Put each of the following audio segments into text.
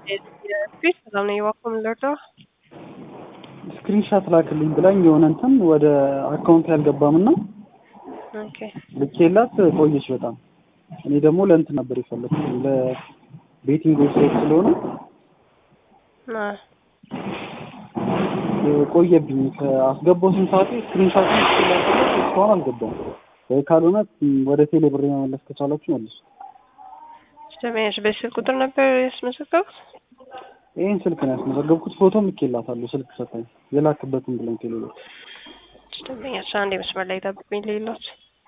የፊት ሰላም ነው የዋኮም ለርዶ ስክሪንሻት ላክልኝ ብላኝ የሆነ እንትን ወደ አካውንት ያልገባምና ኦኬ ልኬላት ቆየች በጣም። እኔ ደግሞ ለእንትን ነበር የፈለኩት ለቤቲንግ ዌብሳይት ስለሆነ ቆየብኝ። ከአስገባው ስንት ሰዓት ስክሪንሻት ልኬላት እስካሁን አልገባም። ካልሆነ ወደ ቴሌ ብር መመለስ ከቻላችሁ መልሱ። ስለዚህ በስልክ ቁጥር ነበር ያስመዘገቡት? ይሄን ስልክ ነው ያስመዘገብኩት። ፎቶም ልኬላታለሁ ስልክ ሰጣኝ የላክበትን ብለን ቴሌ ብር። ስለዚህ አንዴ መስመር ላይ ጠብቁኝ ሌሎች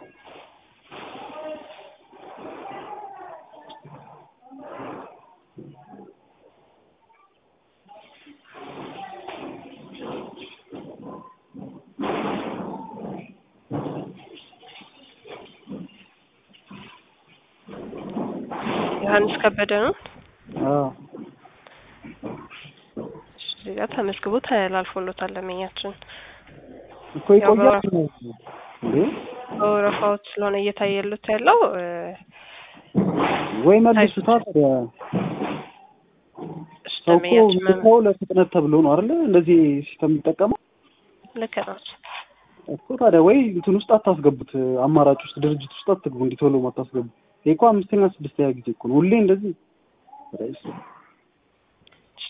ዮሐንስ ከበደ ነው። ስለዚህ ተመዝግቦ ተላልፎሎታል ለመኛችን እኮ ይቆያል እንዴ? ወረፋው ስለሆነ እየታየሉት ያለው ወይ መልሱታ ታዲያ። ሰው ለፍጥነት ተብሎ ነው አይደል እንደዚህ ሲስተም የሚጠቀመው? ልክ ነው እኮ ታዲያ ወይ እንትን ውስጥ አታስገቡት፣ አማራጭ ውስጥ ድርጅት ውስጥ አትግቡ። እንዲህ ቶሎ ማታስገቡ። ይሄ እኮ 5ኛ 6ኛ ጊዜ እኮ ነው ሁሌ እንደዚህ